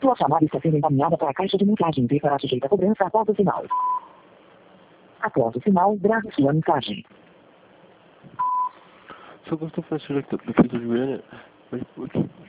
Sua chamada está sendo encaminhada para a caixa de mensagem e será sujeita a cobrança após o sinal. Após o sinal, grave sua mensagem. Só gostou de fazer do que do Juliana? Mas,